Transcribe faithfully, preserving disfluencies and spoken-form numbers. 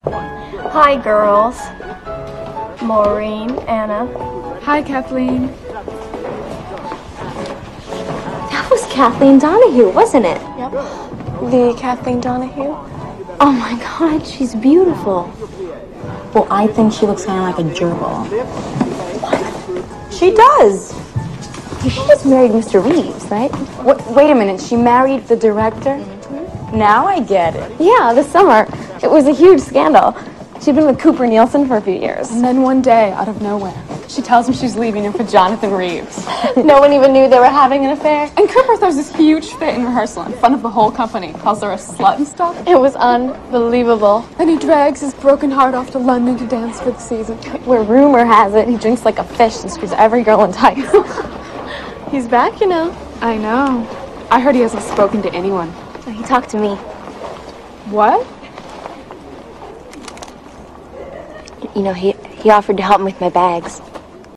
Hi, girls. Maureen, Anna. Hi, Kathleen. That was Kathleen Donahue, wasn't it? Yep. The Kathleen Donahue. Oh my God, she's beautiful. Well, I think she looks kind of like a gerbil. What? She does. She just married Mister Reeves, right? What, wait a minute, she married the director? Mm-hmm. Now I get it. Yeah, this summer. It was a huge scandal. She'd been with Cooper Nielsen for a few years. And then one day, out of nowhere, she tells him she's leaving him for Jonathan Reeves. No one even knew they were having an affair. And Cooper throws this huge fit in rehearsal in front of the whole company, calls her a slut and stuff. It was unbelievable. Then he drags his broken heart off to London to dance for the season. Where rumor has it, he drinks like a fish and screws every girl in tights. He's back, you know. I know. I heard he hasn't spoken to anyone. He talked to me. What? You know, he, he offered to help me with my bags.